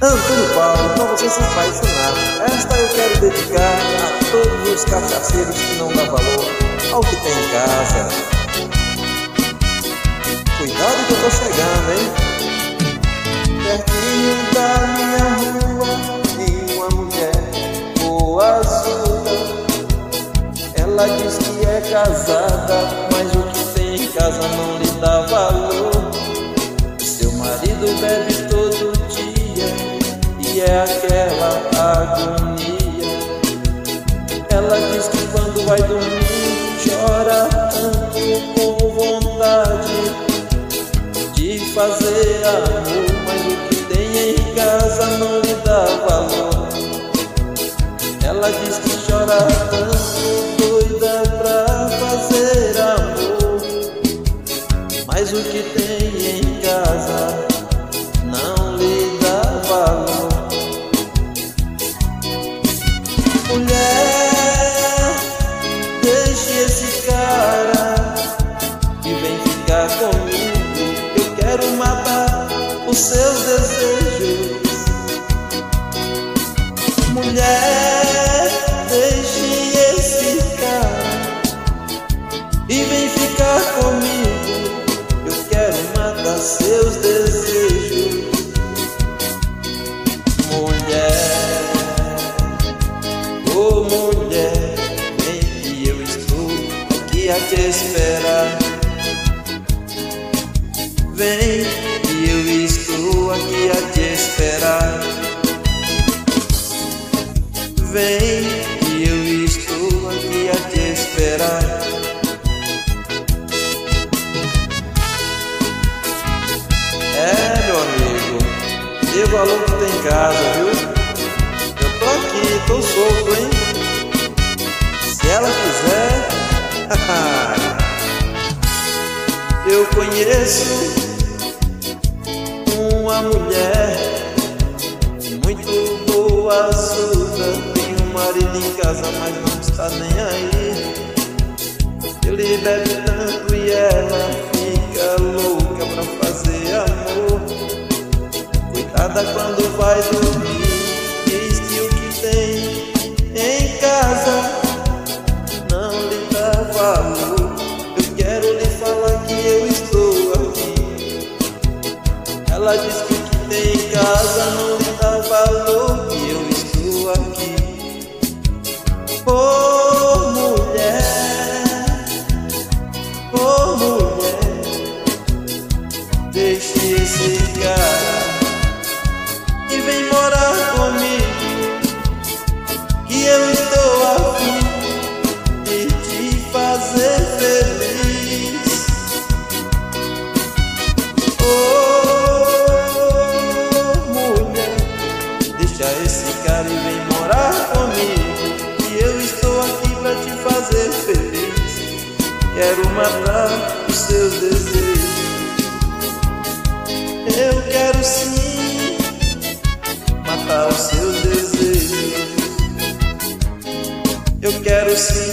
Antônio Paulo, pra você se apaixonar. Esta eu quero dedicar a todos os cachaceiros que não dão valor ao que tem em casa. Cuidado que eu tô chegando, hein? Pertinho da minha rua tem uma mulher boazuda. Ela diz que é casada, mas o que tem em casa não lhe dá valor. Seu marido bebe todo dia e é aquela agonia. Ela diz que quando vai dormir chora tanto com vontade de fazer amor, mas o que tem em casa não lhe dá valor. Ela diz que chora tanto, doida pra fazer amor, mas o que tem em casa não lhe dá valor. Mulher, deixe esse cara e vem ficar comigo. Eu quero matar os seus desejos. Mulher, deixe esse cara e vem ficar comigo. Eu quero matar seus desejos. Mulher, oh mulher, vem que eu estou aqui a te esperar. Vem que eu estou aqui a te esperar. Vem que eu estou aqui a te esperar. É, meu amigo, dê valor que tem em casa, viu? Eu tô aqui, tô solto, hein? Se ela quiser. Eu conheço uma mulher muito boazuda. Tem um marido em casa, mas não está nem aí. Ele bebe tanto e ela fica louca pra fazer amor. Coitada quando vai dormir, diz que o que tem em casa não lhe dá valor. Eu quero lhe falar que eu estou aqui. Ela diz que o que tem em casa não lhe dá valor, que eu estou aqui. Oh mulher, oh mulher, deixe esse cara e vem morar comigo, que eu estou a fim de te fazer feliz. Oh mulher, deixa esse cara e vem morar comigo, que eu estou aqui pra te fazer feliz. Quero matar os seus desejos. Eu quero sim matar os seus desejos. Eu quero sim